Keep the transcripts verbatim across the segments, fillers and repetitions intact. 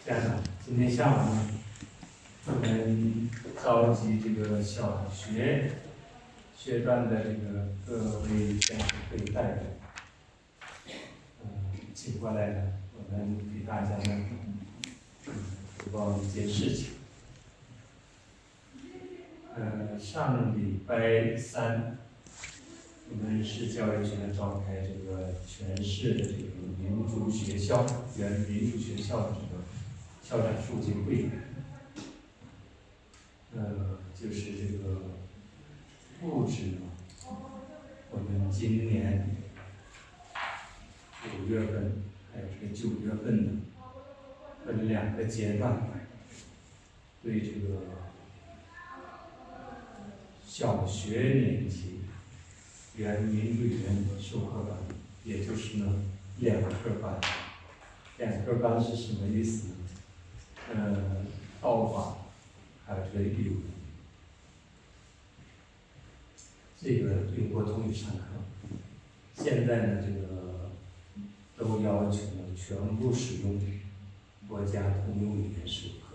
家长，今天下午呢，我们召集这个小学学段的这个各位家长会代表，嗯，请过来了，我们给大家呢，嗯，汇报一件事情。呃，上礼拜三，我们市教育局呢召开这个全市的这个民族学校原民族学校的这个校长书记会，呃，就是这个布置呢，我们今年五月份还有这个九月份呢，分两个阶段，对这个小学年级原民族语言授课班，也就是呢两科班。两科班是什么意思呢？呃，道法还有这个语文，这个用国统语上课。现在呢，这个都要求呢全部使用国家通用语言授课。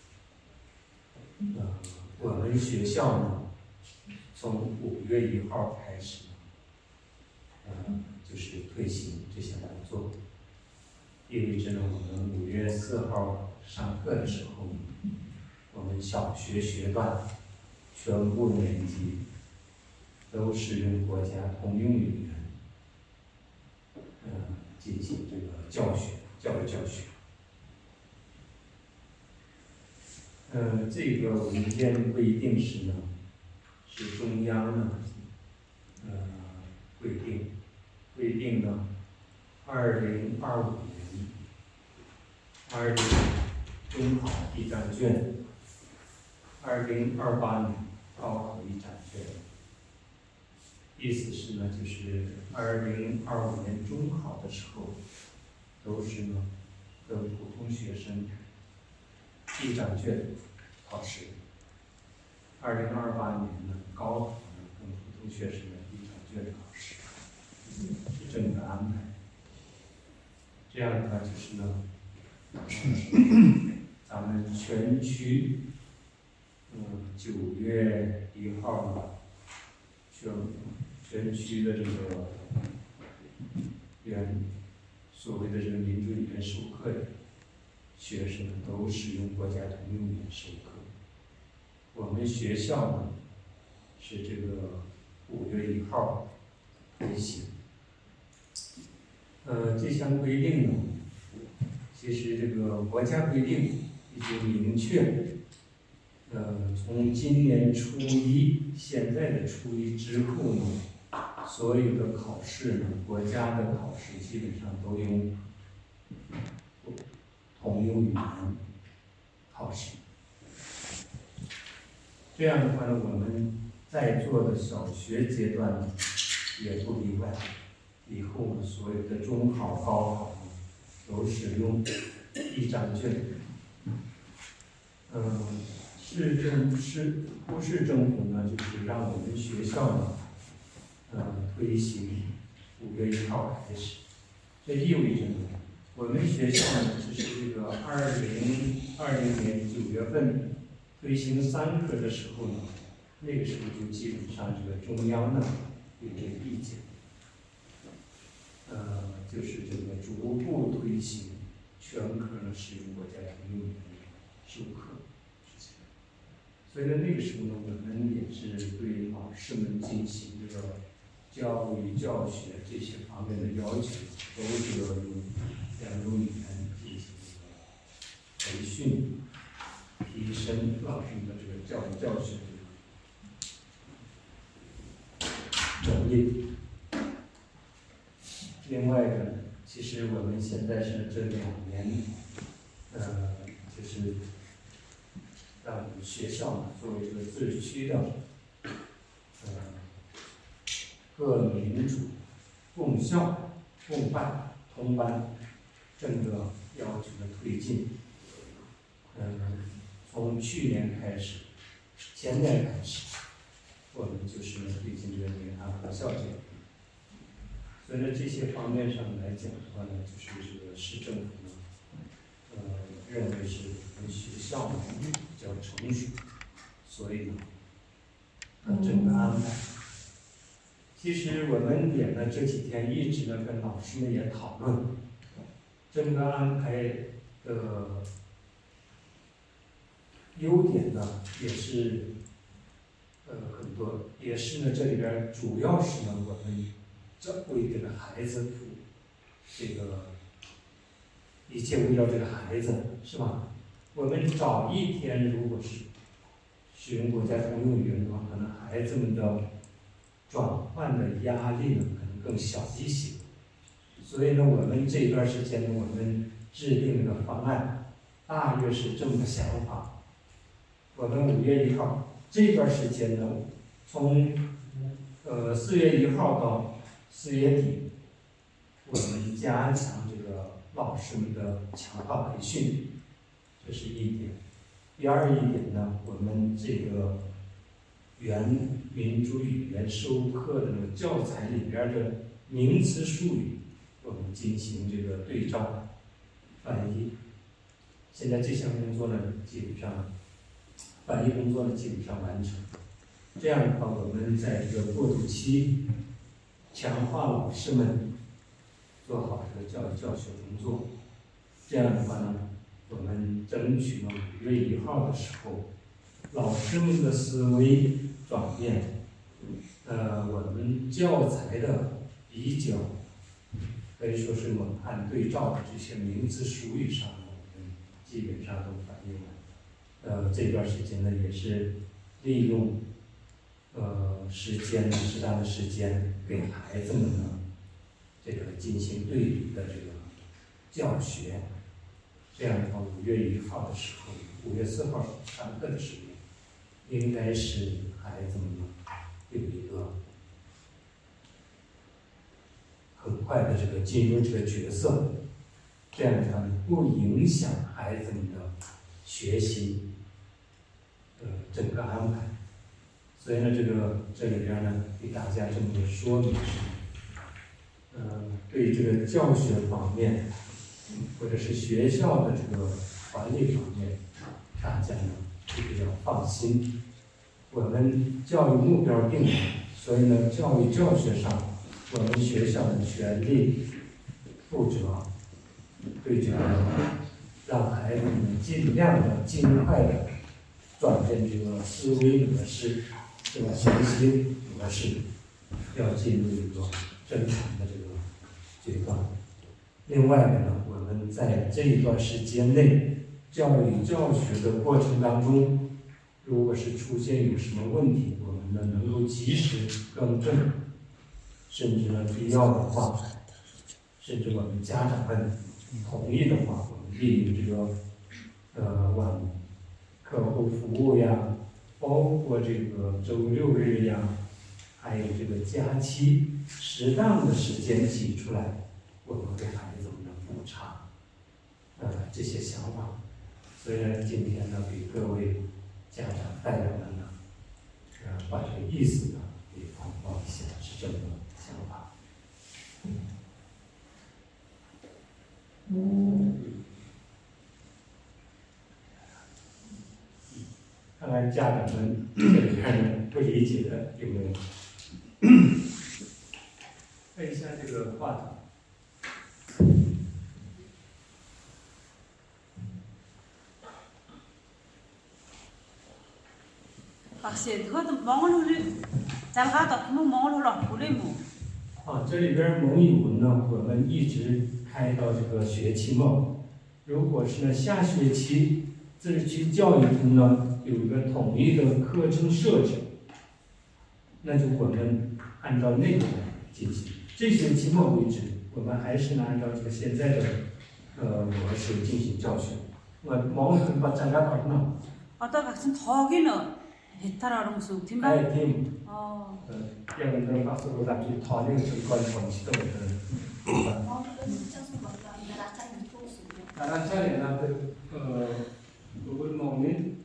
呃，我们学校呢，从五月一号开始，呃，就是推行这项工作。意味着呢，我们五月四号上课的时候，我们小学学段全部年级都使用国家通用语言，呃，进行这个教学、教育教学。呃，这个文件规定是呢，是中央呢，呃，规定，规定呢，二零二五年，二零中考一张卷，二零二八年高考一张卷。意思是呢，就是二零二五年中考的时候，都是呢跟普通学生一张卷考试；二零二八年呢，高考呢跟普通学生的一张卷考试，是这么个安排。这样的话就是呢，咱们全区，嗯，九月一号呢，全全区的这个原所谓的这个民族语言授课的学生都使用国家通用语言授课。我们学校呢是这个五月一号推行。呃，这项规定呢，其实这个国家规定已经明确，呃，从今年初一，现在的初一之后呢，所有的考试呢，国家的考试基本上都用通用语言考试。这样的话呢，我们在座的小学阶段呢，也不例外。以后呢，所有的中考、高考呢，都使用一张卷。嗯，市政市呼市政府呢，就是让我们学校呢，呃，推行五月一号开始。这意味着呢，我们学校呢，就是这个二零二零年九月份推行三科的时候呢，那个时候就基本上这个中央呢有这个意见。呃，就是这个逐步推行全科呢使用国家通用语言授课。所以呢，那个时候呢，我们也是对老师们进行这个教育教学这些方面的要求，都是要用两种语言进行培训，提升老师们的这个教育教学能力。另外呢，其实我们现在是这两年，呃，就是让我们学校呢作为这个自治区的，呃，各民主共校共办通班这个要求的推进。嗯、呃，从去年开始，前年开始，我们就是推进这个联合合校教育。所以呢，这些方面上来讲的话呢，就是这个市政府呢，呃， 认为是我们学校呢比较成熟，所以呢，呃，这个安排。其实我们也呢这几天一直呢跟老师们也讨论，整个安排的优点呢也是呃很多，也是呢这里边主要是呢我们这为这个孩子服务，这个一切围绕这个孩子，是吧？我们早一天如果是使用国家通用语言的话，可能孩子们的转换的压力呢可能更小一些。所以呢，我们这段时间呢，我们制定的方案大约是这么个想法。我们五月一号这段时间呢，从呃四月一号到四月底，我们加强这个老师们的强化培训，这是一点。第二一点呢，我们这个原民族语言授课的那个教材里边的名词术语，我们进行这个对照翻译。现在这项工作呢，基本上翻译工作呢基本上完成。这样的话，我们在这个过渡期强化老师们做好这个教育教学工作。这样的话呢，我们争取呢五月一号的时候，老师们的思维转变，呃，我们教材的比较，可以说是猛汉对照的这些名词术语上呢，我们基本上都反映了。呃，这段时间呢，也是利用呃时间适当的时间，给孩子们呢这个进行对比的这个教学。这样的话，五月一号的时候，五月四号上课的时候，应该是孩子们呢有一个很快的这个进入这个角色，这样的话不影响孩子们的学习，呃，整个安排。所以呢，这个这里边呢，给大家这么个说明，呃，对这个教学方面，或者是学校的这个管理方面，大家呢就比较放心。我们教育目标定了，所以呢，教育教学上，我们学校的全力负责对这个让孩子们尽量的、尽快的转变这个思维模式，这个学习模式，要进入一个正常的这个阶段。另外呢，我们在这一段时间内，教育教学的过程当中，如果是出现有什么问题，我们呢能够及时更正，甚至呢必要的话，甚至我们家长们同意的话，我们利用这个呃往课后服务呀，包括这个周六日呀，还有这个假期，适当的时间挤出来，我们给孩子们的补偿，呃这些想法。所以呢，今天呢给各位家长代表们呢，呃把这个意思呢给通报一下，是这么个想法。嗯。看看家长们这里边呢不理解的有没有？看一下这个话筒。啊，这里边蒙语文呢，我们一直开到这个学期末。如果是呢下学期自治区教育部呢有一个统一的课程设置，那就我们按照那个进行。这学期末为止，我们还是呢按照这个现在的呃模式进行教学。我毛很把展开到呢。哎，听。哦。呃，要不然把所有的去讨论成关关系都是。Karena saya nak bermomen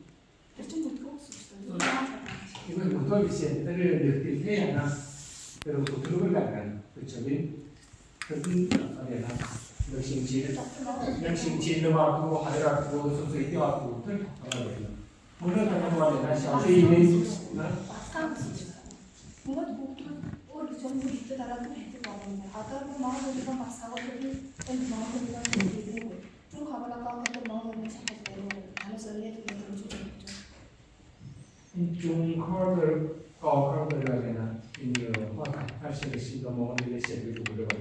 itu betul bisa, tapi detiknya ya nak, kalau betul betul kan, kecuali, tapi apa ya nak. 能行进，能行进的话，我还有点多，是最掉多，最好的那个。我那个的话，那小学因为啊。 我我我좀 밑에 달아도 해도 먹는데 아까 그 마음으로 막 사고들이 좀 마음으로 되고 좀 가봐라가 그 마음으로 생각하지 말고 안에서 내도 좀 좋죠. 中考的、高考的这个呢，那个话看，它是个是一个毛那个写的读这个。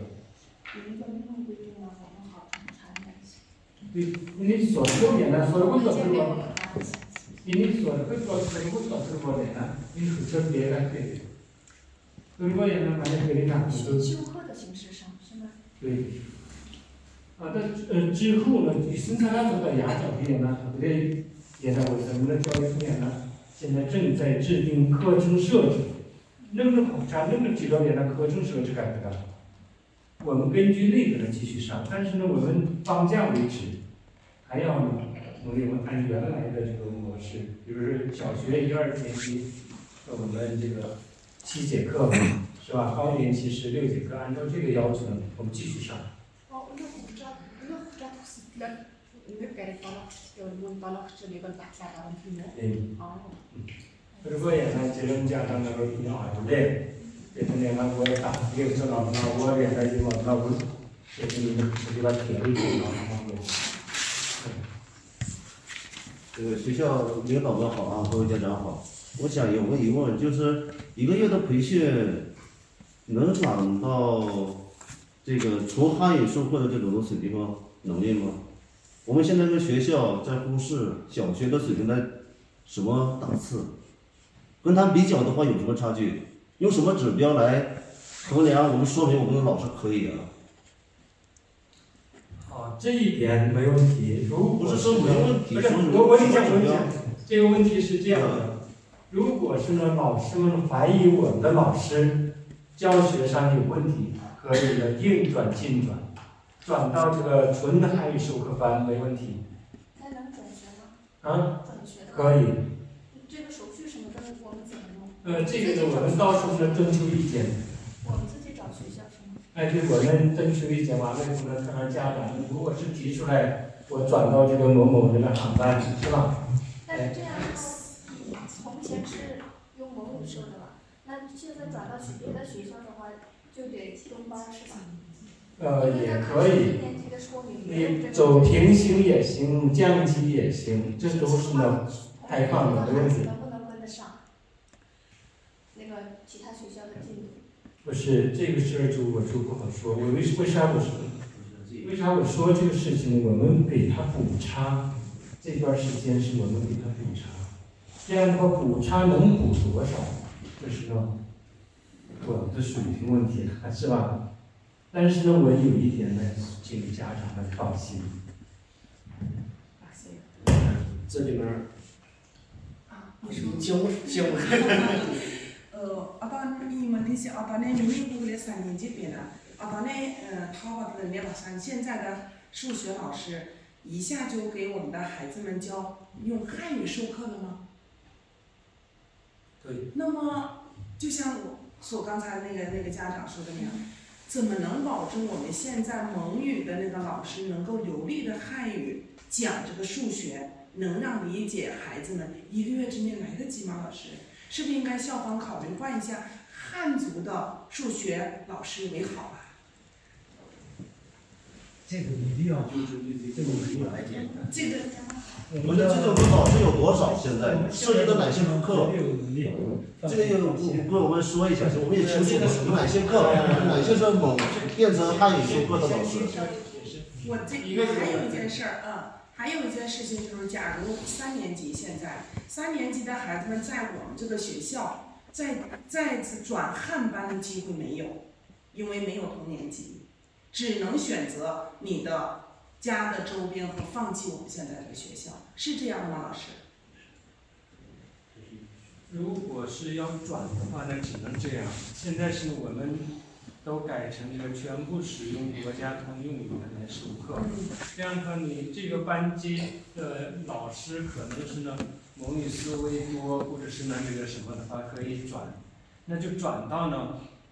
对，你说这边呢，说的不错是吧？你说的不错，说的不错是吧？呢，你说这别的对。如果也能把那个领导， 修课的形式上是吗？ 对。啊，那呃之后呢，你生产那个牙角毕业呢，对不对？也在我们的教育处面呢，现在正在制定课程设置，那个考察那个几个年的课程设置改革，我们根据那个呢继续上，但是呢，我们放假为止，还要呢，我们按原来的这个模式，比如说小学一二年级，我们这个。七节课嘛，是吧？高年级十六节课，按照这个要求呢，我们继续上。 哦，那我知道，那我知道是那那该到了，有问到了这里个大家长听的。 嗯。 哦。 嗯。如果也能这种家长那个比较好，对不对？这个呢，我也打，也知道那我也在这个那我，这个这个把铁路给搞方便。 这个学校领导们好啊，各位家长好。我想有个疑问，就是一个月的培训能涨到这个纯汉语授课的这种水平吗？能力吗？我们现在这个学校在忽视小学的水平在什么档次？跟他比较的话有什么差距？用什么指标来衡量？我们说明我们的老师可以啊。 好，这一点没问题。如不是说没问题， 不是我我你讲我讲，这个问题是这样的。如果是呢，老师们怀疑我们的老师教学上有问题，可以呢硬转近转，转到这个纯的汉语授课班没问题。 那能转学吗？ 啊？ 转学的可以。 这个手续什么的，我们怎么弄？ 呃，这个呢，我们到时候呢征求意见。 我们自己找学校是吗？ 哎，对，我们征求意见完了以后呢，看看家长，如果是提出来，我转到这个某某这个航班，是吧？ 但是这样的话。从前是用蒙语授的吧？那现在转到去别的学校的话，就得分班是吧？ 呃，也可以。 你走平行也行，降级也行，这都是呢开放的，没问题。 能不能跟得上那个其他学校的进度？ 不是这个事儿，就我就不好说。我为为啥我说？为啥我说这个事情？我们给他补差，这段时间是我们给他补差。这样的话，补差能补多少？这是呢，我们的水平问题，是吧？但是呢，我有一点呢，请家长们放心。这里边儿啊，请请呃，阿当你们那些阿当那明明读了三年级编的，阿当那呃，他把的列把山现在的数学老师一下就给我们的孩子们教用汉语授课了吗？ 对。 那么，就像我所刚才那个那个家长说的那样，怎么能保证我们现在蒙语的那个老师能够流利的汉语讲这个数学，能让理解孩子们一个月之内来得及吗？老师，是不是应该校方考虑换一下汉族的数学老师为好啊？ 这个一定要就是这个一定要来讲。 这个。 我们的这种老师有多少？现在涉及的哪些课？这个有跟我们说一下，我们也清楚有哪些课，哪些是蒙变成汉语授课的老师。 我这还有一件事儿啊，还有一件事情就是，假如三年级现在三年级的孩子们在我们这个学校再再次转汉班的机会没有，因为没有同年级，只能选择你的家的周边和放弃我们现在这个学校，是这样的吗，老师？ 如果是要转的话，那只能这样。现在是我们都改成这个全部使用国家通用语言来授课，这样的话，你这个班级的老师可能是呢蒙语思维多，或者是呢这个什么的话可以转，那就转到呢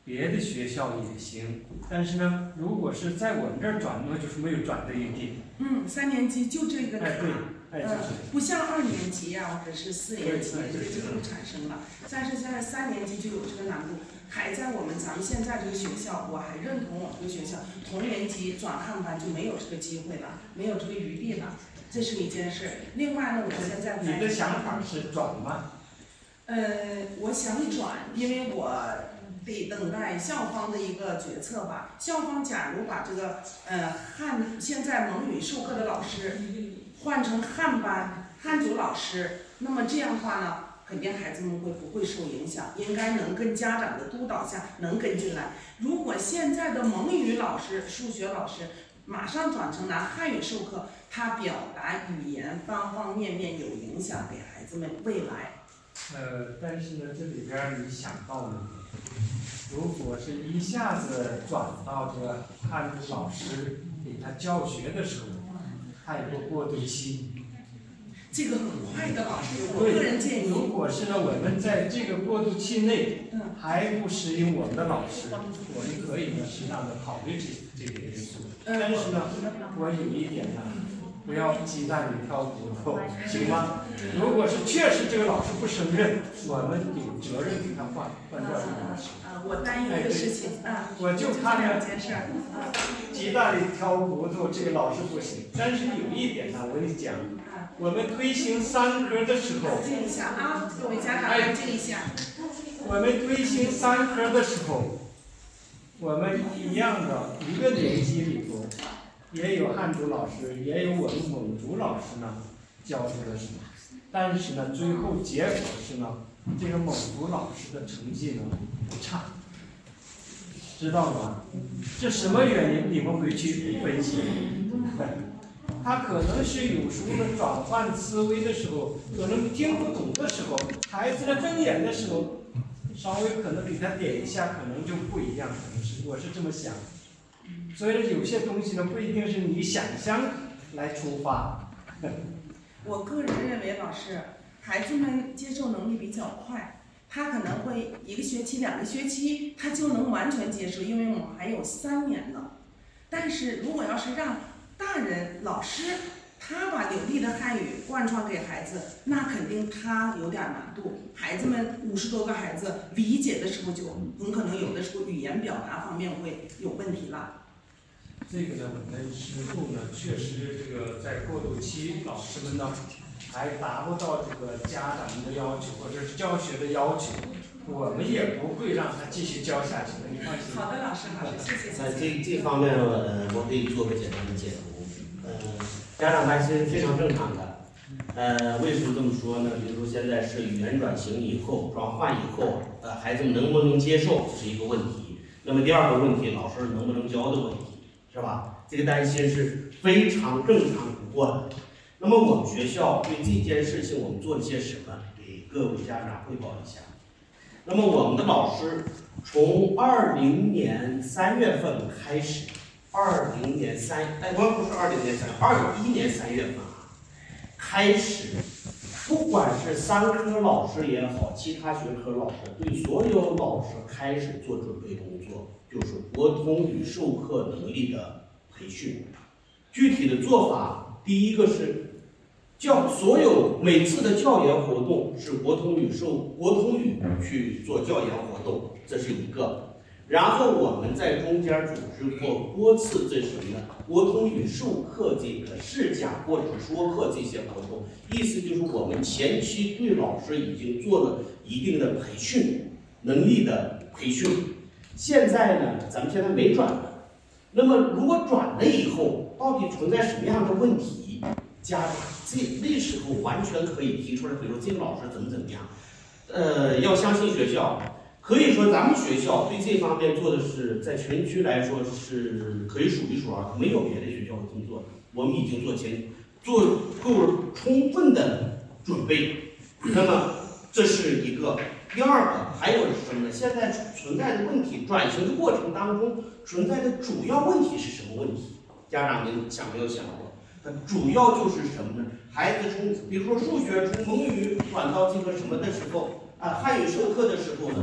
别的学校也行，但是呢，如果是在我们这儿转，那就是没有转的余地。 嗯，三年级就这个卡。 哎，对，哎，就是。 呃、不像二年级呀、或者是四年级这个就不产生了，但是现在三年级就有这个难度。还在我们咱们现在这个学校，我还认同我们这个学校，同年级转汉班就没有这个机会了，没有这个余地了，这是一件事。另外呢，我现在你的想法是转吗？ 呃，我想转，因为我得等待校方的一个决策吧。校方假如把这个呃汉现在蒙语授课的老师换成汉班汉族老师，那么这样的话呢，肯定孩子们会不会受影响？应该能跟家长的督导下能跟进来。如果现在的蒙语老师、数学老师马上转成拿汉语授课，他表达语言方方面面有影响，给孩子们未来。 呃，但是呢，这里边你想到了，如果是一下子转到这个汉族老师给他教学的时候，还有个过渡期。 这个很快的，老师，我个人建议。 如果是呢，我们在这个过渡期内还不适应我们的老师，我们可以呢适当的考虑这这个因素。但是呢，我有一点呢，不要鸡蛋里挑骨头，行吗？如果是确实这个老师不胜任，我们有责任给他换换掉这个老师。 啊，我担忧的事情啊， 我就怕两件事儿。 鸡蛋里挑骨头，这个老师不行。但是有一点呢，我跟你讲。我们推行三科的时候， 安静一下啊，各位家长安静一下。 我们推行三科的时候，我们一样的一个年级里头，也有汉族老师，也有我们蒙族老师呢教这个什么，但是呢，最后结果是呢，这个蒙族老师的成绩呢不差，知道吗？这什么原因？你们回去分析。他可能是有时候的转换思维的时候，可能听不懂的时候，孩子的睁眼的时候，稍微可能给他点一下，可能就不一样。可能是我是这么想。所以有些东西呢，不一定是你想象来出发。 我个人认为，老师，孩子们接受能力比较快，他可能会一个学期、两个学期，他就能完全接受，因为我们还有三年呢。但是如果要是让大人老师他把流利的汉语贯穿给孩子，那肯定他有点难度。孩子们五十多个孩子理解的时候，就很可能有的时候语言表达方面会有问题了。 这个呢，我们师傅呢，确实这个在过渡期，老师们呢还达不到这个家长的要求或者是教学的要求，我们也不会让他继续教下去的，你放心。 好的，老师，好的，谢谢。 在这这方面，呃，我可以做个简单的解读。呃，家长担心非常正常的。呃，为什么这么说呢？比如说现在是语言转型以后，转换以后，呃，孩子们能不能接受是一个问题。那么第二个问题，老师能不能教的问题，是吧？这个担心是非常正常不过的。那么我们学校对这件事情，我们做了些什么？给各位家长汇报一下。那么我们的老师从二零年三月份开始，二零年三，哎，不不是二零年三，二一年三月份啊，开始，不管是三科老师也好，其他学科老师，对所有老师开始做准备工作，就是国通语授课能力的培训。具体的做法，第一个是教所有每次的教研活动是国通语授国通语去做教研活动，这是一个。然后我们在中间组织过多次这什么呢？国通语授课这个试讲或者说课这些活动，意思就是我们前期对老师已经做了一定的培训，能力的培训。现在呢，咱们现在没转了。那么如果转了以后，到底存在什么样的问题？家长这那时候完全可以提出来，比如这个老师怎么怎么样，呃，要相信学校。可以说咱们学校对这方面做的是，在全区来说是可以数一数二，没有别的学校会这么做。我们已经做前做够了充分的准备。那么这是一个。第二个还有是什么呢？现在存在的问题，转型的过程当中存在的主要问题是什么问题？家长您想没有想过？它主要就是什么呢？孩子从比如说数学从蒙语转到这个什么的时候啊，汉语授课的时候呢，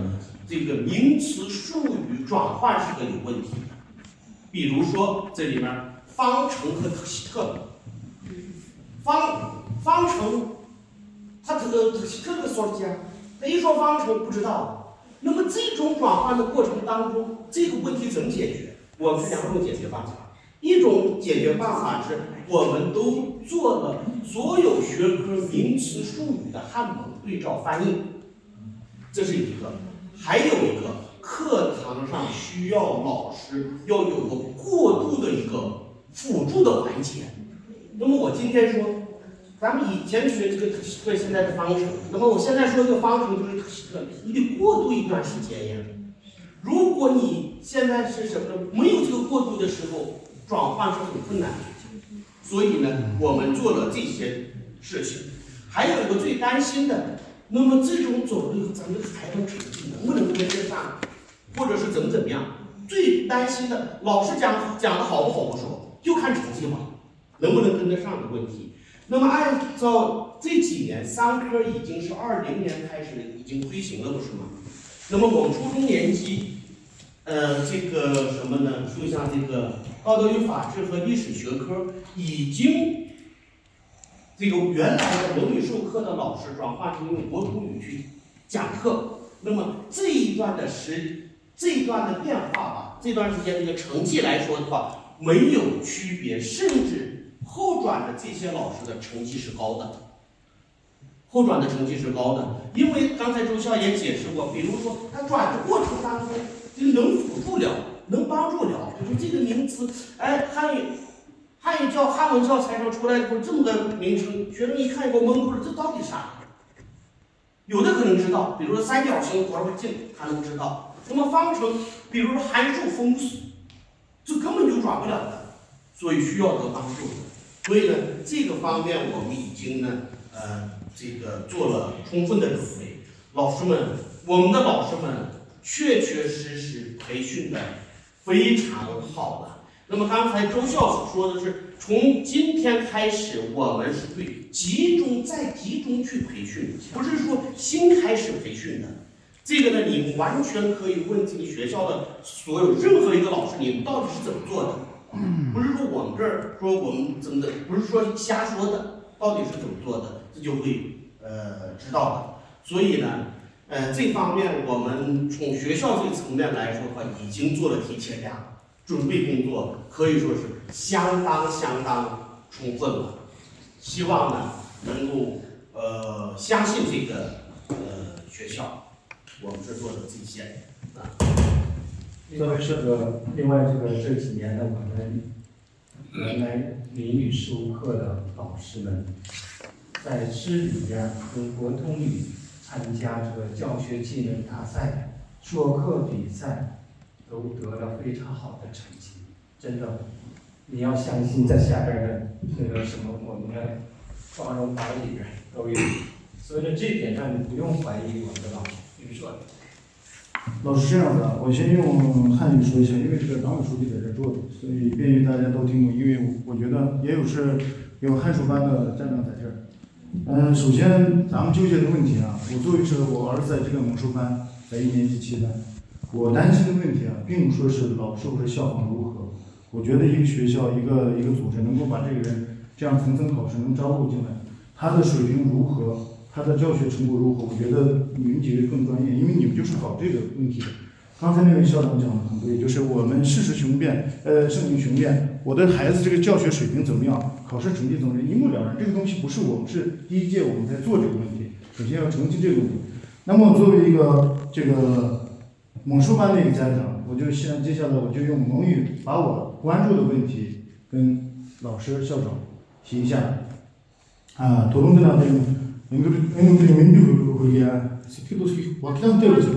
这个名词术语转换是个有问题的。比如说这里面方程和特希特，方方程，它这个特希特的说家，他一说方程不知道。那么这种转换的过程当中，这个问题怎么解决？我们是两种解决办法。一种解决办法是，我们都做了所有学科名词术语的汉蒙对照翻译，这是一个。还有一个，课堂上需要老师要有个过渡的一个辅助的环节。那么我今天说，咱们以前学这个特希特，现在的方程，那么我现在说这个方程就是特希特，你得过渡一段时间呀。如果你现在是什么呢？没有这个过渡的时候，转换是很困难的。所以呢，我们做了这些事情。还有一个最担心的，那么这种走了以后，咱们孩子成绩能不能跟得上，或者是怎么怎么样？最担心的，老师讲讲的好不好不说，就看成绩嘛，能不能跟得上的问题。那么按照这几年，三科已经是二零年开始已经推行了，不是吗？那么我们初中年级，呃，这个什么呢？就像这个道德与法治和历史学科，已经这个原来的蒙语授课的老师转换成用国土语去讲课。那么这一段的时，这一段的变化吧，这段时间这个成绩来说的话，没有区别，甚至后转的这些老师的成绩是高的。后转的成绩是高的，因为刚才周校也解释过，比如说他转的过程当中，就能辅助了，能帮助了。比如这个名词，哎，汉语汉语教汉文教材上出来过这么个名称，学生一看给我蒙住了，这到底啥？有的可能知道，比如说三角形多少径，他能知道。那么方程，比如说函数风速，这根本就转不了的，所以需要得帮助的。所以呢，这个方面我们已经呢，呃。这个做了充分的准备，老师们，我们的老师们确确实实培训的非常好了。那么刚才周校所说的是，从今天开始，我们是对集中再集中去培训，不是说新开始培训的。这个呢，你完全可以问这个学校的所有任何一个老师，你们到底是怎么做的？不是说我们这儿说我们怎么的，不是说瞎说的，到底是怎么做的？这就会呃知道的。所以呢，呃这方面我们从学校这个层面来说的话，已经做了提前量，准备工作可以说是相当相当充分了。希望呢能够呃相信这个呃学校，我们是做的这些啊。 另外这个，另外这个这几年呢，我们原来闽语事务课的老师们，在知里边跟国通语参加这个教学技能大赛、说课比赛，都得了非常好的成绩。真的，你要相信在下边的那个什么，我们的双荣班里边都有。所以呢，这点上你不用怀疑我们的老师。你说。 老师这样子啊，我先用汉语说一下，因为这个党委书记在这坐着，所以便于大家都听懂。因为我觉得也有是有汉书班的站长在这儿。嗯，首先咱们纠结的问题啊，我作为是我儿子在这个蒙书班，在一年级七班，我担心的问题啊，并不说是老师或者校方如何，我觉得一个学校一个一个组织能够把这个人这样层层考试能招录进来，他的水平如何？他的教学成果如何？我觉得你们几位更专业，因为你们就是搞这个问题的。刚才那位校长讲的很对，就是我们事实雄辩，呃，圣明雄辩，我的孩子这个教学水平怎么样，考试成绩怎么样，一目了然。这个东西不是我们是第一届我们在做这个问题，首先要澄清这个问题。那么作为一个这个蒙书班的一个家长，我就现接下来我就用蒙语把我关注的问题跟老师、校长提一下。啊，讨论的那边。앵글이 맨디 그게 스키도 스키 waktan 때려서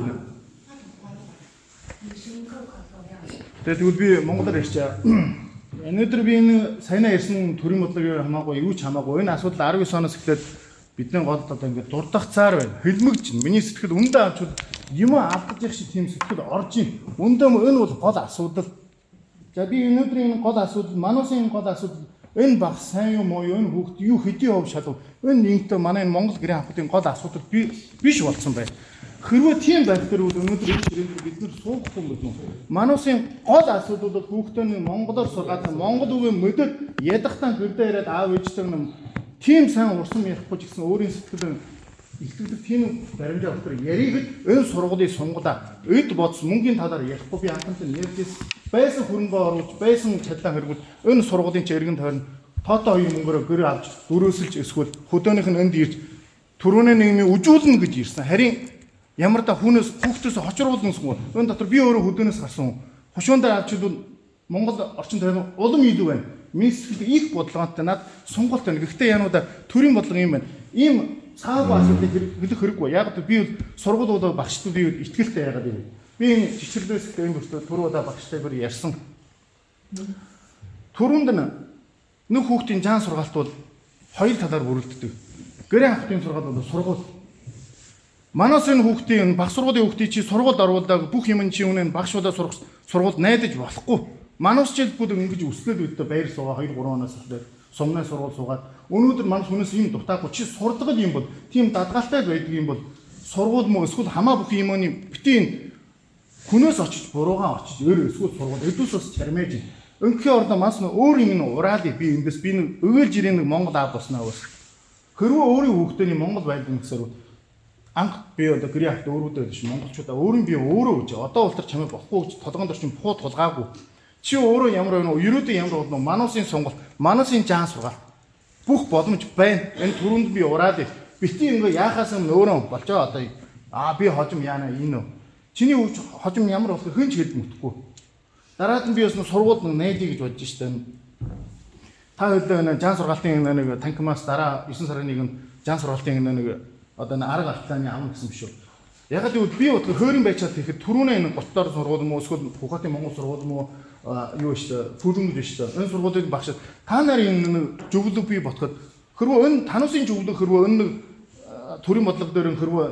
тэгээд би Монголоор ярьчаа. Өнөөдөр би энэ саяна ярьсан төрийн бодлогыг хамаагүй юу ч хамаагүй энэ асуудал арван девять оноос эхлээд бидний гол одоо ингээд дурдах цаар байна. Хөлмөгч миний сэтгэл үндэ авчвал юм алдаж явах шиг тийм сэтгэл орж ийн. Үндэ энэ бол гол асуудал. За би өнөөдрийн гол асуудал, мануусын гол асуудал энэ баг сайн юм уу энэ хүүхд юу хэдийн хөв шалав энэ нэгтэй манай энэ Монгол гэрээ хамтын гол асуудал би биш болсон байна. Хэрвээ тийм байх тэр өнөөдөр энэ ширээнд бид нар суухгүй юм бол Манусын гол асуудал хүүхдийн Монголоор сургаад Монгол үгээ мөдөд ядахтан гэрдээ ирээд аав ээжтэй юм тийм сайн урсан ярихгүй ч гэсэн өөрийн сэтгэл итгэдэг тийм баримжаа өгтөр яриг энэ сургуулийн сунгадаа эд бодс мөнгөний талаар ярихгүй би анхантай ярьжсэн байсан хөрөнгө оруулж байсан чадлаа хэрэггүй энэ сургуулийн ч эргэн тойрон тоото хоёр мөнгөөр гэр авч дөрөөсөлж эсвэл хөдөөнийх нь энд ирж түрүүний нийгмийн үжүүлнэ гэж ирсэн харин ямар да хүнээс хүүхдээс хочруулсан юм. Энэ дотор би өөрөө хөдөөнөөс гарсан. Хошуундаа авчид Монгол орчин тойрон улам илүү байна. Мисэд их бодлоготой над сонголт байна. Гэхдээ януудаа төрийн бодлого юм байна. Ийм цаагүй асуудлыг хэлэх хэрэггүй. Яг би бол сургуулиудаа багшд би итгэлтэй яагаад юм. Би энэ чичирлээс энэ бүртээ түрүүдаа багштайгаар ярьсан. Түрүүнд нэг хүүхдийн жаан сургаалт бол хоёр талаар бүрэлддэг. Гэрээ ахтын сургаал бол сургууль. Манаас энэ хүүхдийн баг сургуулийн хүүхдийн чи сургуульд оруулаад бүх юм чи үнэн багшуудаа сурах сургуульд найдаж болохгүй. Манаас ч бүр ингэж өсгөл үүдтэй байр суугаа хоёр гурван оноос эхлээд сумнаа сургууль суугаад өнөөдөр манаас хүнээс юм дутаагүй чи сурдаг юм бол тийм дадгалтай байдаг юм бол сургууль мөн эсвэл хамаа бүх юмны битийн хүнээс очиж буруугаан очиж өөр эсвэл сургууль эдүүс бас чармэж өнөхийн ордоо манаас өөр юм ураалыг би эндээс би нэг өгөөл жирийн нэг Монгол аав болсноо бас хэрвээ өөрийн хүүхдийн Монгол байдаг гэсээр анх би одоо гэрээ хат өөрөөдөө биш монголчуудаа өөрийн бие өөрөө үж одоо ултар чамайг бохгүй гэж толгонд орчин пуу тулгаагүй чи өөрөө ямар байна уу ерөөдөө ямар болно Манусын сонголт Манусын жаан сургаалт бүх боломж байна энэ түрүүнд би ураад бити ингээ яахаас өмнө өөрөө болчоо одоо аа би хожим яана энэ чиний хожим ямар болох хэн ч хэлд мэдэхгүй дараад нь би бас сургуульд найдий гэж бодож штэ та хэлдэг жаан сургаалтын нэг танкмаас дараа девять сарын нэг нь жаан сургаалтын нэг одоо н арга алтлааны авна гэсэн биш үү. Яг л би бодлоо хөөрийн байцаад тэгэхэд түрүүний энэ голт дор сургууль мó эсвэл Ухаатын Монгол сургууль мó юу шүү дээ. Фүрэн гэж шүү дээ. Энэ сургуулийг багшаад та нарын энэ зөвлөг бий ботход хэрвээ энэ тануусын зөвлөг хэрвээ энэ төрийн бодлого дээр хэрвээ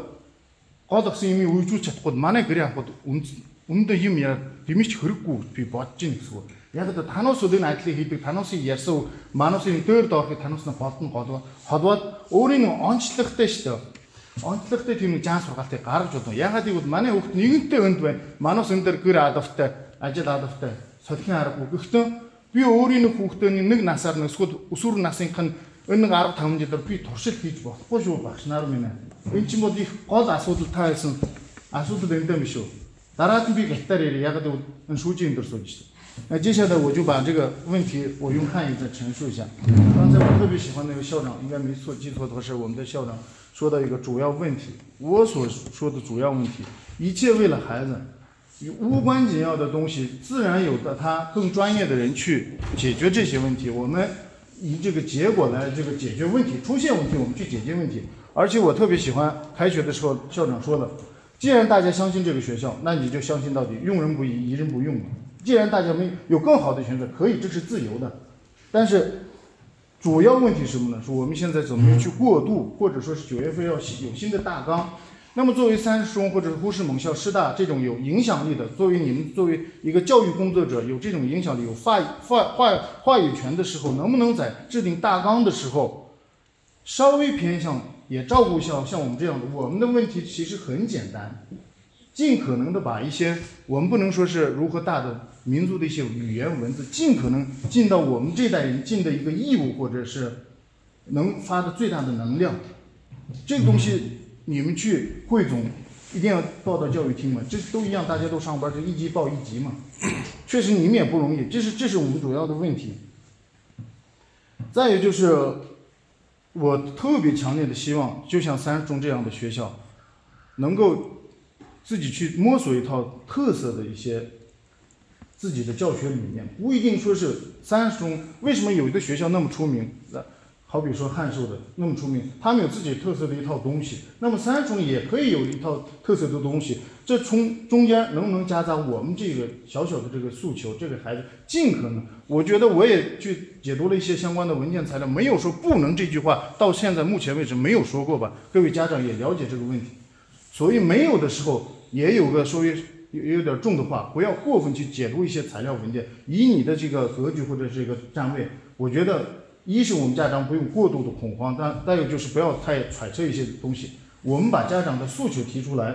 гол өгсөн юмыг үйжүүлж чадахгүй манай гэрээ авахд үндэ юм яа дэмэж хэрэггүй би бодож ийн гэсэн үг. Яг л тануус үл энэ ажлыг хийдэг тануусын ярьсан Манусын дээр доорхыг танууснаа болдно голоо холбоод өөрийн онцлогтой шүү дээ. Онцлогтой тийм нэг жаан сургаалтыг гаргаж болно. Ягаад гэвэл манай хүүхд нэгэнтээ өнд байна. Манус энэ дээр гэр адавтай, ажил адавтай, солихын аргагүй. Гэхдээ би өөрийн нэг хүүхдийн нэг насаар нь эсвэл өсвөр насынх нь энэ нэг арав таван жилээр би туршил хийж болохгүй шүү багш нар минь. Энэ чинь бол их гол асуудал та хэлсэн асуудал энэ дэм биш үү. Дараад нь би гитар ярь ягаад гэвэл энэ шүүжийн энэ дөр сууж шүү. 那接下来我就把这个问题我用汉语再陈述一下。刚才我特别喜欢那个校长，应该没错记错的话是我们的校长说到一个主要问题。我所说的主要问题，一切为了孩子，无关紧要的东西，自然有的他更专业的人去解决这些问题。我们以这个结果来这个解决问题，出现问题我们去解决问题。而且我特别喜欢开学的时候校长说的，既然大家相信这个学校，那你就相信到底，用人不疑，疑人不用。既然大家没有更好的选择，可以，这是自由的，但是主要问题是什么呢？是我们现在怎么去过渡，或者说是九月份要有新的大纲。那么作为三十中或者是呼市某校师大这种有影响力的，作为你们作为一个教育工作者有这种影响力、有话话话话语权的时候，能不能在制定大纲的时候稍微偏向，也照顾一下像我们这样的？我们的问题其实很简单。尽可能的把一些我们不能说是如何大的民族的一些语言文字，尽可能尽到我们这代人尽的一个义务，或者是能发的最大的能量。这个东西你们去汇总一定要报到教育厅嘛，这都一样，大家都上班就一级报一级嘛。确实你们也不容易，这是这是我们主要的问题。再有就是我特别强烈的希望，就像三十中这样的学校能够自己去摸索一套特色的一些自己的教学理念，不一定说是三十中。为什么有一个学校那么出名？好比说汉寿的那么出名，他们有自己特色的一套东西。那么三十中也可以有一套特色的东西，这从中间能不能夹杂我们这个小小的这个诉求？这个孩子尽可能，我觉得我也去解读了一些相关的文件材料，没有说不能这句话，到现在目前为止没有说过吧？各位家长也了解这个问题。所以没有的时候也有个稍微也有点重的话，不要过分去解读一些材料文件，以你的这个格局或者这个站位，我觉得一是我们家长不用过度的恐慌，但再有就是不要太揣测一些东西。我们把家长的诉求提出来，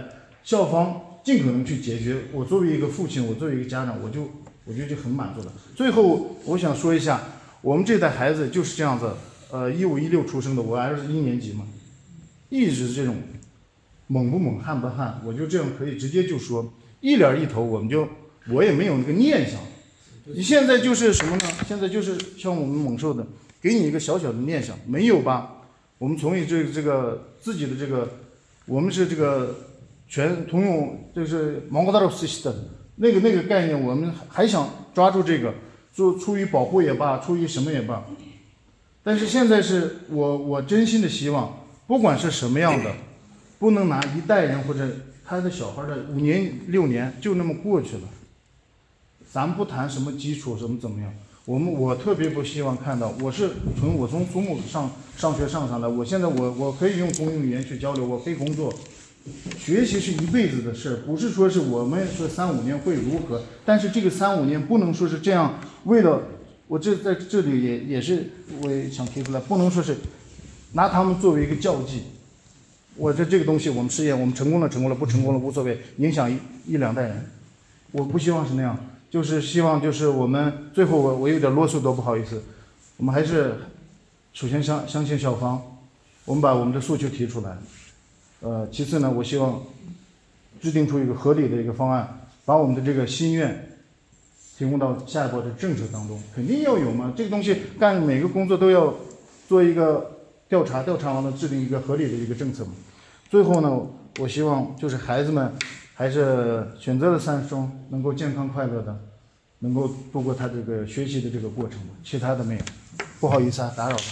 校方尽可能去解决。我作为一个父亲，我作为一个家长，我就我觉得就很满足了。最后我想说一下，我们这代孩子就是这样子，呃，一五一六出生的，我儿子一年级嘛，一直这种猛不猛悍不悍，我就这样可以直接就说一脸一头，我们就我也没有那个念想。你现在就是什么呢？现在就是像我们猛兽的，给你一个小小的念想，没有吧？我们从这这个自己的这个，我们是这个全通用，就是芒果大肉斯西的那个那个概念，我们还想抓住这个，做出于保护也罢，出于什么也罢。但是现在是我我真心的希望，不管是什么样的，不能拿一代人或者他的小孩的五年六年就那么过去了。咱们不谈什么基础什么怎么样，我们我特别不希望看到，我是从我从祖母上上学上上来，我现在我我可以用公用语言去交流，我可以工作，学习是一辈子的事，不是说是我们说三五年会如何，但是这个三五年不能说是这样，为了我这在这里也也是我也想提出来，不能说是拿他们作为一个教技，我这这个东西我们试验，我们成功了成功了，不成功了无所谓，影响一一两代人，我不希望是那样。就是希望，就是我们最后我我有点啰嗦，都不好意思。我们还是首先相相信校方，我们把我们的诉求提出来。呃，其次呢，我希望制定出一个合理的一个方案，把我们的这个心愿提供到下一步的政策当中，肯定要有嘛。这个东西干每个工作都要做一个调查，调查完了制定一个合理的一个政策嘛。最后呢，我希望就是孩子们。还是选择了三中，能够健康快乐的，能够度过他这个学习的这个过程，其他的没有。不好意思啊，打扰了。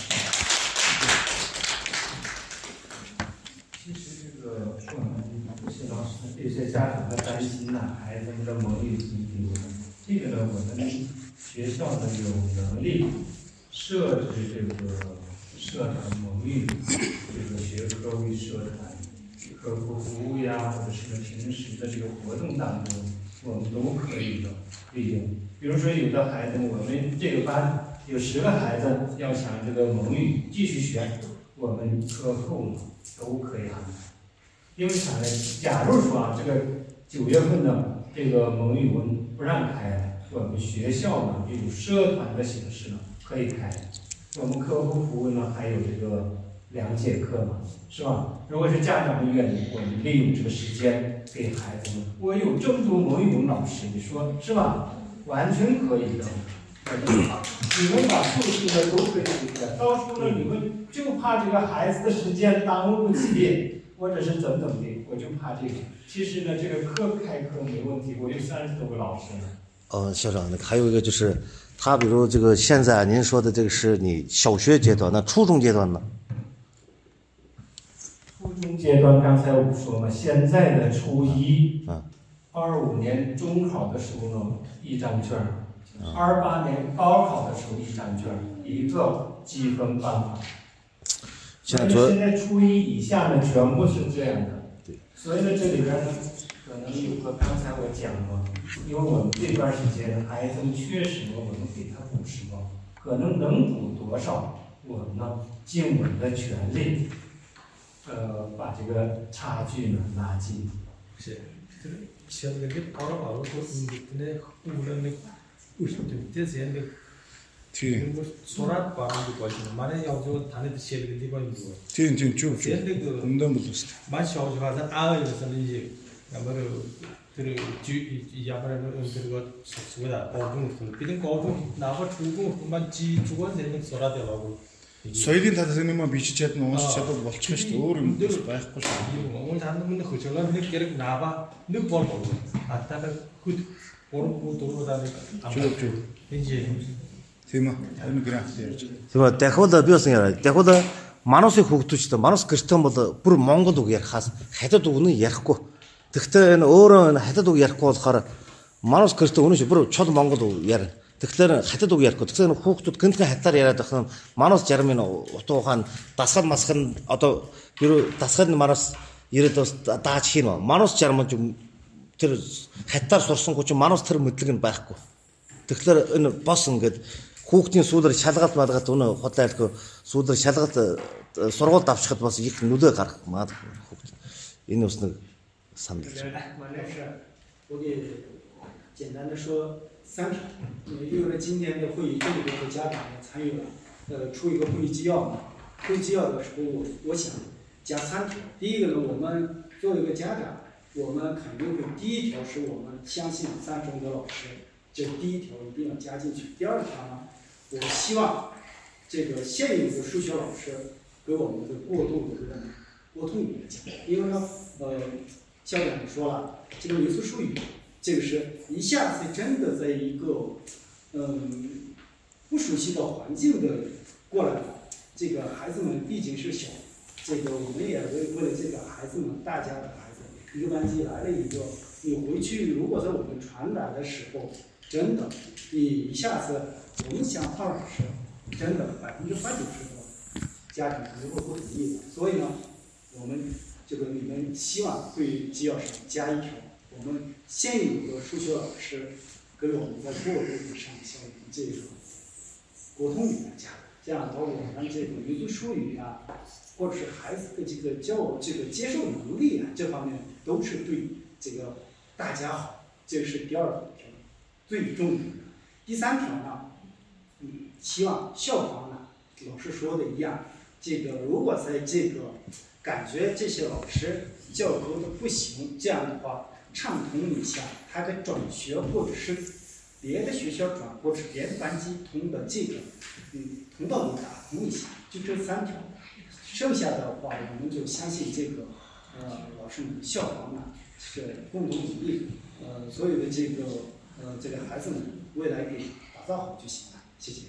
其实这个有些老师、有些家长他担心呐、孩子们的蒙语遗丢的。这个呢，我们学校呢有能力设置这个社团蒙语这个学科为社团。客户服务呀，或者是平时的这个活动当中，我们都可以的利用。比如说，有的孩子，我们这个班有十个孩子要想这个蒙语继续学，我们课后呢都可以安排。因为啥呢？假如说啊，这个九月份呢，这个蒙语文不让开，我们学校呢有社团的形式呢可以开。我们课后服务呢还有这个两节课嘛。是吧？如果是家长们愿意，我们利用这个时间给孩子们。我有这么多蒙语文老师，你说是吧？完全可以的。你们把素质呢都可以提出来，到时候呢你们就怕这个孩子的时间耽误不起，或者是怎么怎么的，我就怕这个。其实呢，这个课开课没问题，我有三十多个老师呢。 呃，校长，那还有一个就是，他比如这个现在您说的这个是你小学阶段，那初中阶段呢？ 初中阶段，刚才我说嘛，现在的初一，二五年中考的时候呢，一张卷；二八年高考的时候一张卷，一个积分办法。 现在现在初一以下呢，全部是这样的。所以呢，这里边呢，可能有个刚才我讲过，因为我们这段时间孩子们缺什么，我们给他补什么，可能能补多少，我们呢尽我们的全力。呃，把这个差距呢拉近。 是，这个像那个高考的时候，那湖南那这些那，那个소라바람도 거치는 만에 여기서 단에도 시에도 되고 있는 거. 지금 지금 쭉 쭉. 공단 붙었어. 만셔 가서 아에서는 이제 아무래도 그 야바라는 그거 수가 어중 그런 거도 나와 주고 그만 지 주고 되는 소라대라고. Соёлын татсан юм бичиж чадна уусч чадвал болчих шүү дээ. Өөр юм байхгүй шүү. Уун цаанд мөн хөчөлөө нэг гэрэг наава нэг бол бол. Атаа хөд уруу дуруудаа нэг Чүг чүг. энэ тийм үү. Энэ график ярьж. Тэгээ дахиад би бас яриа. Дахиад манусын хөгтөчтэй манус гэртэн бол бүр монгол үг ярихаас хятад үг нь ярихгүй. Тэгвэл энэ өөрөө хятад үг ярихгүй болохоор манус гэртэн үнэн шиг бүр чод монгол үг ярина. Тэгэхээр хятад үг ярихгүй. Тэгэхээр хүүхдүүд гэнтхэн хятаар яриад байх нь манус жармын утга ухаан дасгал масгал одоо юу дасгал нь манус ирээд бас дааж хийнэ. Манус жарман тэр хятаар сурсангүй чи манус тэр мэдлэг нь байхгүй. Тэгэхээр энэ бос ингээд хүүхдийн сүүлэр шалгалт малгалт өнө худлайлгүй сүүлэр шалгалт сургуульд авчихад бас их нүдэ гарах магадгүй хүүхд. Энэ бас нэг 三点钟。 来，马老师，我给简单的说三条。呃，因为今天的会议这么多的家长也参与了，呃，出一个会议纪要嘛。会议纪要的时候，我我想加三条。第一个呢，我们作为一个家长，我们肯定会第一条是我们相信三中的老师，这第一条一定要加进去。第二条呢，我希望这个现有的数学老师给我们的过渡的这个沟通语言讲，因为呢，呃，校长也说了，这个民俗术语，这个是一下子真的在一个嗯不熟悉的环境的过来的，这个孩子们毕竟是小，这个我们也为为了这个孩子们，大家的孩子，一个班级来了一个，你回去如果在我们传达的时候，真的，你一下子，我们想二老师，真的百分之八九十的家长肯定会不同意的，所以呢，我们这个里面希望会议纪要上加一条，我们现有的数学老师给我们在过渡上像这个沟通语言加，这样的话我们这个民族术语啊，或者是孩子的这个教这个接受能力啊，这方面都是对这个大家好，这个是第二条最重要的。第三条呢，嗯，希望校方呢，老师说的一样，这个如果在这个感觉这些老师教课的不行，这样的话畅通一下，他的转学或者是别的学校转，或者是别的班级通的这个，嗯，通道里打通一下，就这三条。剩下的话，我们就相信这个，呃，老师们、校方呢是共同努力，呃，所有的这个，呃，这个孩子们未来给打造好就行了。谢谢。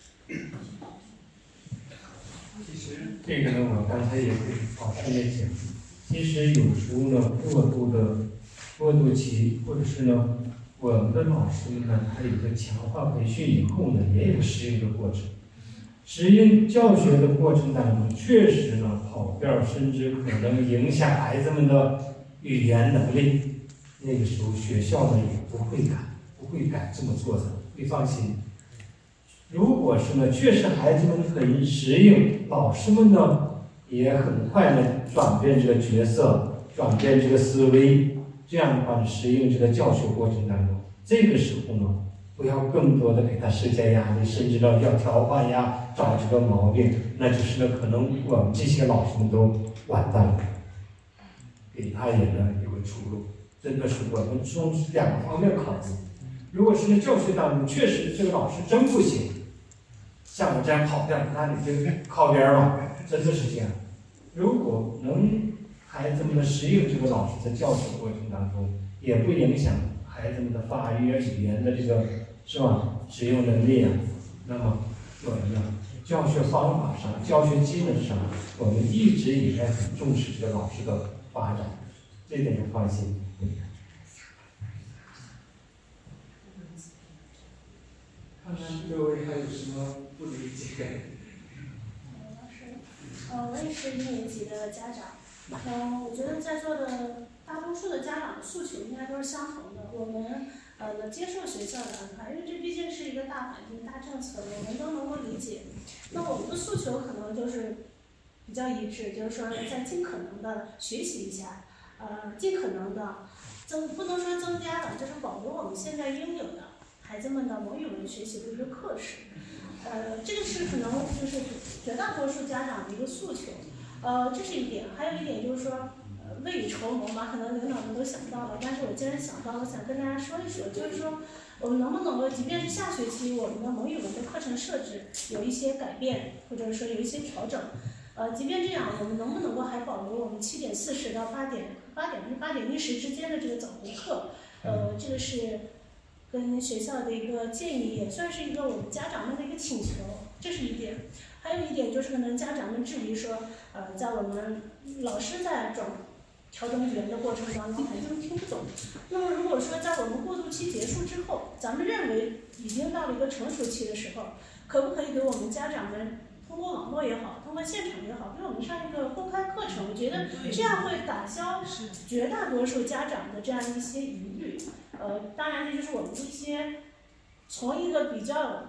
其实这个呢，我刚才也给老师也讲，其实有时候呢，过渡的过渡期，或者是呢，我们的老师们呢，他有个强化培训以后呢，也有适应的过程。适应教学的过程当中，确实呢跑调，甚至可能影响孩子们的语言能力。那个时候学校呢也不会敢，不会敢这么做的，会放心。如果是呢，确实孩子们很适应，老师们呢也很快呢转变这个角色，转变这个思维，这样的话呢适应这个教学过程当中，这个时候呢。不要更多的给他施加压力，甚至呢要调换呀，找这个毛病，那就是呢可能我们这些老师们都完蛋了，给他也呢有个出路。真的是我们从两个方面考虑。如果是呢教学当中确实这个老师真不行，像我这样跑调，那你就靠边吧，真的是这样。如果能孩子们的适应这个老师在教学过程当中，也不影响孩子们的发育、语言的这个。是吧？使用能力啊，那么我们呢，教学方法上、教学技能上，我们一直以来很重视这个老师的发展，这点要放心。 看看各位还有什么不理解？ 呃，我也是一年级的家长，嗯，我觉得在座的大多数的家长的诉求应该都是相同的，我们。呃，能接受学校的安排，因为这毕竟是一个大环境、大政策，我们都能够理解。那我们的诉求可能就是比较一致，就是说在尽可能的学习一下，呃，尽可能的增，不能说增加了，就是保留我们现在应有的孩子们的蒙语文学习的一个课时。呃，这个是可能就是绝大多数家长的一个诉求。呃，这是一点，还有一点就是说。未雨绸缪嘛，可能领导们都想到了，但是我既然想到了，想跟大家说一说，就是说，我们能不能够，即便是下学期我们的蒙语文的课程设置有一些改变，或者说有一些调整，呃，即便这样，我们能不能够还保留我们七点四十到八点八点八点一十之间的这个早读课？呃，这个是跟学校的一个建议，也算是一个我们家长们的一个请求，这是一点。还有一点就是可能家长们质疑说，呃，在我们老师在转。调整语言的过程当中，孩子们听不懂。那么如果说在我们过渡期结束之后，咱们认为已经到了一个成熟期的时候，可不可以给我们家长们通过网络也好，通过现场也好，给我们上一个公开课程？我觉得这样会打消绝大多数家长的这样一些疑虑。呃，当然这就是我们一些从一个比较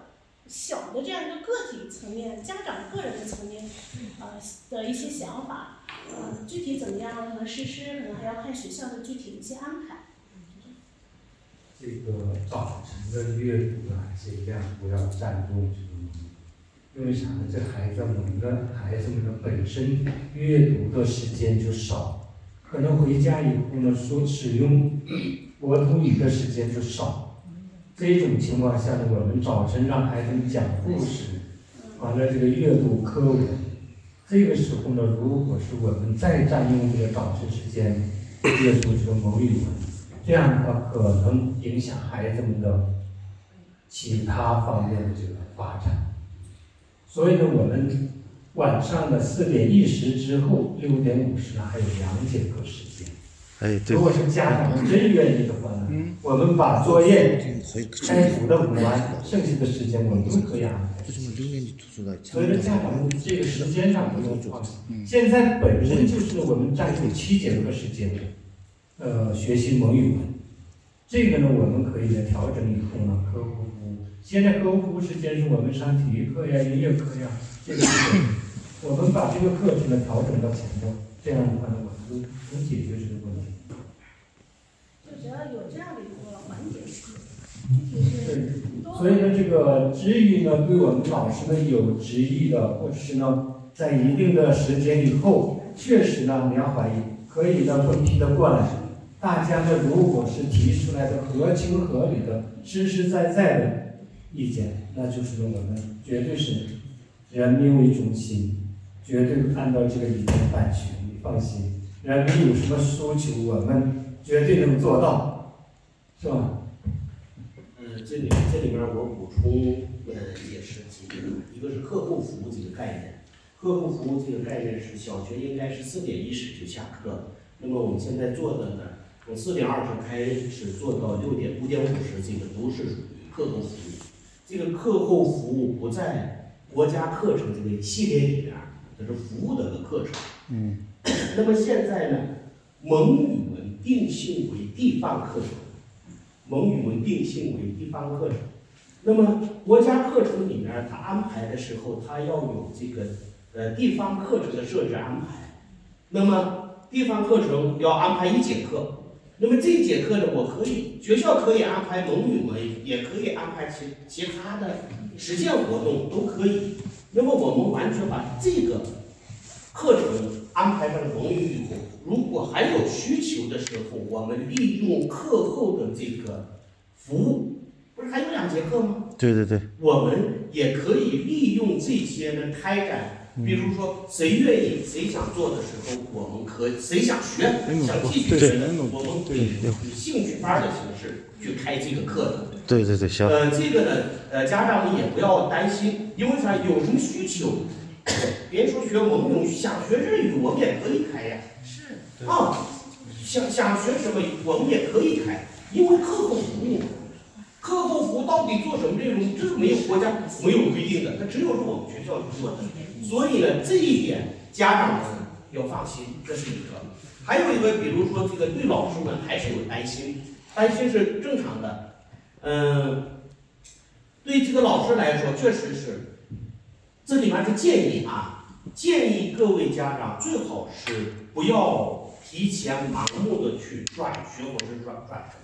小的这样一个个体层面、家长个人的层面，呃的一些想法，呃，具体怎么样可能实施，可能还要看学校的具体的一些安排。 这个早晨的阅读啊，尽量不要占用这个名额，因为啥呢？这孩子们的孩子们的本身阅读的时间就少，可能回家以后呢，所使用国土语的时间就少。这种情况下呢，我们早晨让孩子们讲故事，完了这个阅读课文，这个时候呢，如果是我们再占用这个早晨时间阅读这个蒙语文，这样的话可能影响孩子们的其他方面的这个发展。所以呢，我们晚上的四点一十之后，六点五十呢还有两节课时间。 哎，对。 如果是家长真愿意的话呢，嗯、我们把作业该补的补完，剩下的时间我们都可以安排。所以呢，家长这个时间上不用放弃。现在本身就是我们占用七节课时间，呃，学习蒙语文。这个呢，我们可以来调整以后呢，课后服务。现在课后服务时间是我们上体育课呀、音乐课呀，这个我们把这个课程呢调整到前头，这样的话呢，我们就能解决这个问题。 就只要有这样的一个环节，具体是。 对，所以呢，这个直语呢，对我们老师们有直译的，或者是呢，在一定的时间以后，确实呢，梁怀疑可以呢分批的过来。大家呢，如果是提出来的合情合理的、实实在在的意见，那就是呢，我们绝对是人民为中心，绝对按照这个理念办学。你放心，人民有什么诉求，我们绝对能做到，是吧？ 呃，这里这里面我补充呃也是几个，一个是课后服务这个概念，课后服务这个概念是小学应该是四点一十就下课，那么我们现在做的呢，从四点二十开始做到六点五点五十，这个都是属于课后服务。这个课后服务不在国家课程这个系列里面，这是服务的个课程。 嗯。 那么现在呢，蒙语文定性为地方课程，蒙语文定性为地方课程。那么国家课程里面，它安排的时候，它要有这个呃地方课程的设置安排。那么地方课程要安排一节课。那么这一节课呢，我可以学校可以安排蒙语文，也可以安排其其他的实践活动都可以。那么我们完全把这个课程安排上蒙语以后，如果还有需求的时候，我们利用课后的这个服务，不是还有两节课吗？ 对对对。 我们也可以利用这些呢开展。比如说，谁愿意、谁想做的时候，我们可以；谁想学、想继续学的，我们可以以兴趣班的形式去开这个课的。 对对对，行。 呃，这个呢，呃，家长们也不要担心，因为啥？有什么需求，别说学蒙语，想学日语，我们也可以开呀。是。啊，想想学什么，我们也可以开，因为课后服务。课后服务到底做什么内容？这是没有国家没有规定的，它只有是我们学校去做的。所以呢，这一点家长们要放心，这是一个。还有一个，比如说这个对老师们还是有担心，担心是正常的。嗯，对这个老师来说，确实是，这里面是建议啊，建议各位家长最好是不要提前盲目的去转学或者转转什么。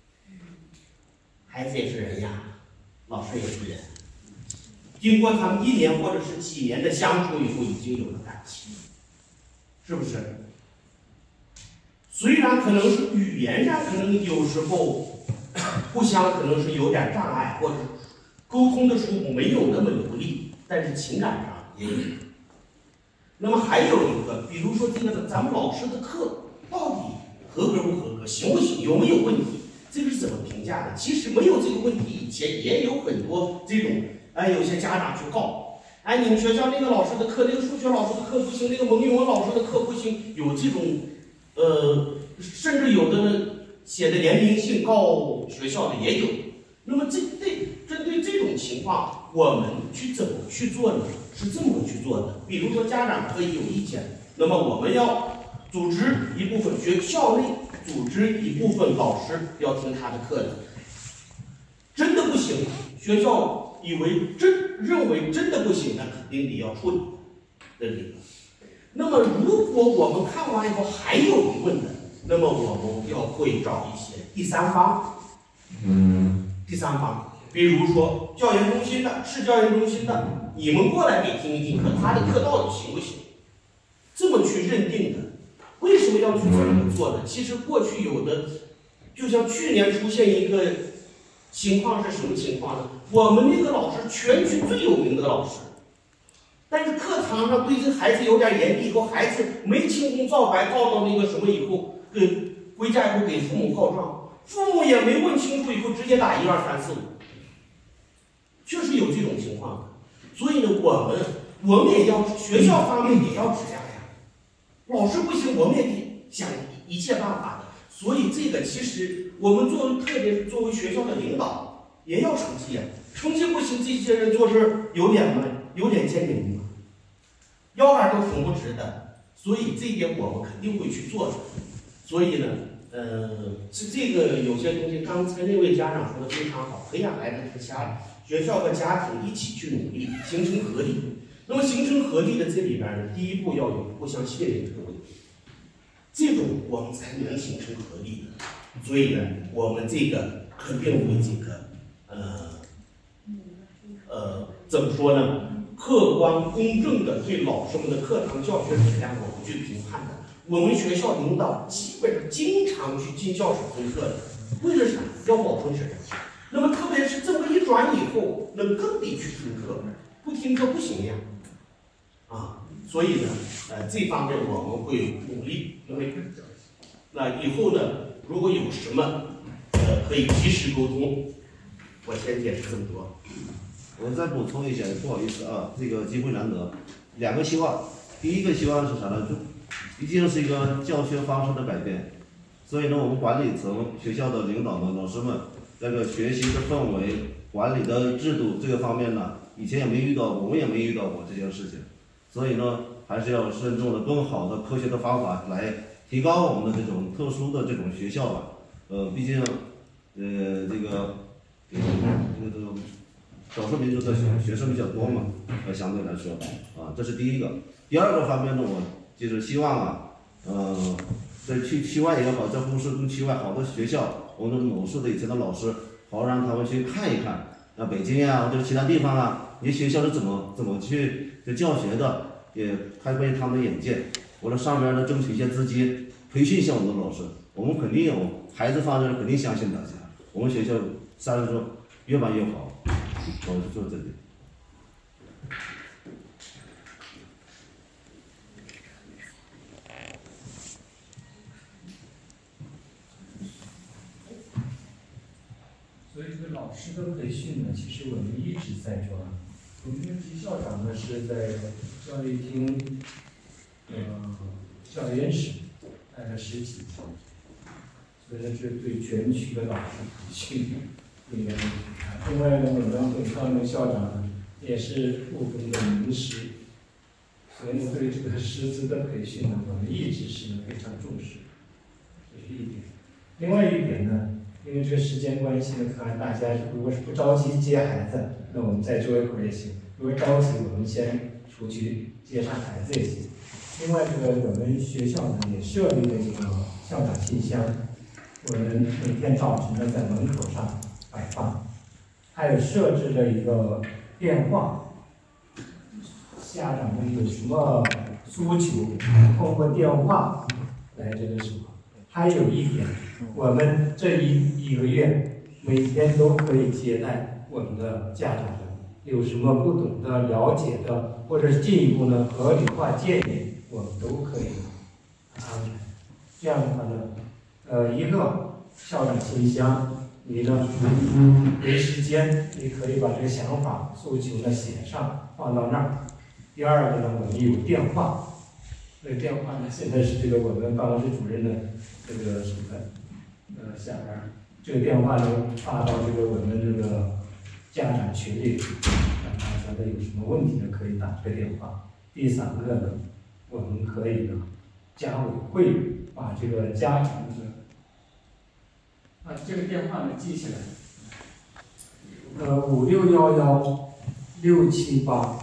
孩子也是人呀，老师也是人。经过他们一年或者是几年的相处以后，已经有了感情，是不是？虽然可能是语言上可能有时候互相可能是有点障碍，或者沟通的时候没有那么流利，但是情感上也有。那么还有一个，比如说这个咱们老师的课到底合格不合格，行不行，有没有问题？这个是怎么评价的？其实没有这个问题以前，也有很多这种，哎，有些家长去告，哎，你们学校那个老师的课，那个数学老师的课不行，那个蒙语文老师的课不行，有这种，呃，甚至有的写的联名信告学校的也有。那么这对针对这种情况，我们去怎么去做呢？是这么去做的。比如说家长可以有意见，那么我们要组织一部分学校内。组织一部分老师要听他的课的，真的不行，学校以为真认为真的不行，那肯定得要处理这里。那么如果我们看完以后还有疑问的，那么我们要会找一些第三方，嗯，第三方，比如说教研中心的、市教研中心的，你们过来给听一听课，他的课到底行不行？这么去认定的。为什么要去这么做呢？其实过去有的，就像去年出现一个情况是什么情况呢？我们那个老师全区最有名的老师，但是课堂上对这孩子有点严厉，以后孩子没清功造白，告到那个什么以后，给回家以后给父母告状，父母也没问清楚，以后直接打一二三四五，确实有这种情况的。所以呢，我们我们也要学校方面也要质量呀，老师不行，我们也得想一切办法的。所以这个其实我们作为特别作为学校的领导也要成绩呀，成绩不行，这些人做事有点嘛，有点见面嘛，腰杆都挺不直的。所以这一点我们肯定会去做的。所以呢，呃，是这个有些东西，刚才那位家长说的非常好，培养孩子是家学校和家庭一起去努力，形成合力。那么形成合力的这里边呢，第一步要有互相信任这个问题，这种我们才能形成合力的。所以呢，我们这个肯定会这个，呃，呃，怎么说呢？客观公正的对老师们的课堂教学质量我们去评判的。我们学校领导基本上经常去进教室听课的，为了啥？要保存质量。那么特别是这么一转以后，那更得去听课，不听课不行呀，啊，所以呢，呃，这方面我们会努力。因为那以后呢，如果有什么呃可以及时沟通，我先解释这么多。 我再补充一下，不好意思啊，这个机会难得，两个希望。第一个希望是啥呢？就毕竟是一个教学方式的改变，所以呢，我们管理层、学校的领导们、老师们，这个学习的氛围、管理的制度这个方面呢，以前也没遇到，我们也没遇到过这件事情，所以呢，还是要慎重的、更好的、科学的方法来提高我们的这种特殊的这种学校吧。呃，毕竟，呃，这个，这个这个少数民族的学学生比较多嘛，呃，相对来说，啊，这是第一个。第二个方面呢，我就是希望啊，呃，在区区外也好，在呼市跟区外好多学校，我们某市的以前的老师，好让他们去看一看，那北京呀、啊、或者其他地方啊，你学校是怎么怎么去教学的，也开阔他们的眼界。我在上面呢争取一些资金，培训一下我们的老师。我们肯定有孩子方面肯定相信大家，我们学校三十周越办越好。我就做这里。 所以这个老师的培训呢，其实我们一直在抓。我们级校长呢是在教育厅，呃，教研室待了十几年，所以呢是对全区的老师培训里面。另外呢，我们本校的校长呢也是部分的名师，所以呢对这个师资的培训呢，我们一直是非常重视，这是一点。另外一点呢。因为这个时间关系呢，看来大家如果是不着急接孩子，那我们再坐一会儿也行；如果着急，我们先出去接上孩子也行。另外，这个我们学校呢也设立了一个校长信箱，我们每天早晨呢在门口上摆放，还有设置了一个电话，家长们有什么诉求，通过电话来这个什么。还有一点，我们这一一个月每天都可以接待我们的家长们，有什么不懂的、了解的，或者是进一步的合理化建议，我们都可以安排。这样的话呢，呃，一个校长信箱，你呢没时间，你可以把这个想法、诉求呢写上，放到那儿。第二个呢，我们有电话。这个电话呢，现在是这个我们办公室主任的这个什么呃下边，这个电话呢发到这个我们这个家长群里，让大家的有什么问题呢可以打这个电话。第三个呢，我们可以呢家委会把这个家长的把这个电话呢记起来， 呃五六幺幺六七八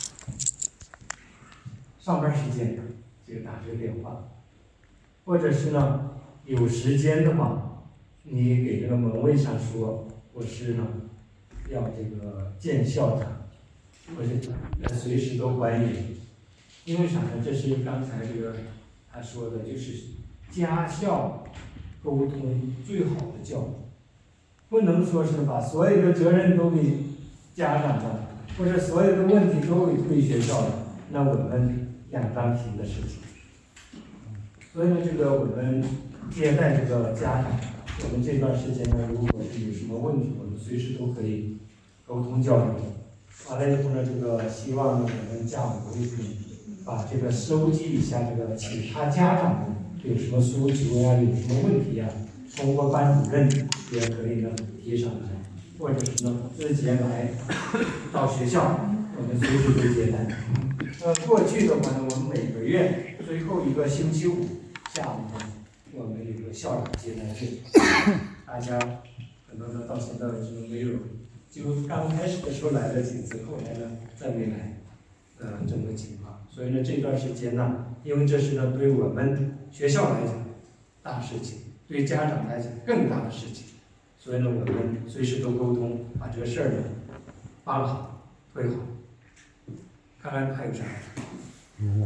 上班时间这个打这个电话，或者是呢有时间的话，你给这个门卫上说我是呢要这个见校长，或者呃随时都欢迎。因为啥呢？这是刚才这个他说的，就是家校沟通最好的教育，不能说是把所有的责任都给家长了，或者所有的问题都给推学校了，那我们两张平的事情。所以呢，这个我们接待这个家长，我们这段时间呢，如果是有什么问题，我们随时都可以沟通交流。完了以后呢，这个希望呢，我们家长微信把这个收集一下这个其他家长有什么诉求呀，有什么问题呀，通过班主任也可以呢提上来，或者是呢直接来到学校，我们随时都接待。呃，过去的话呢，我们每个月最后一个星期五下午呢，我们有个校长接待会，大家可能呢到现在为止都没有，就刚开始的时候来了几次，后来呢再没来，呃，这么个情况。所以呢，这段时间呢，因为这是呢对我们学校来讲大事情，对家长来讲更大的事情，所以呢，我们随时都沟通，把这个事儿呢办好、推好。看看还有啥？嗯，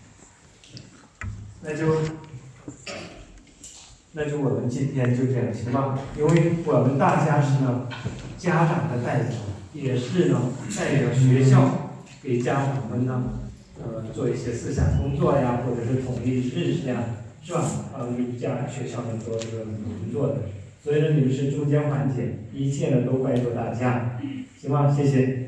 那就那就我们今天就这样行吧？因为我们大家是呢家长的代表，也是呢代表学校给家长们呢。呃，做一些思想工作呀，或者是统一认识呀，是吧？呃，家学校呢做这个工作的，所以呢，你们是中间环节，一切呢都拜托大家，行吗？谢谢。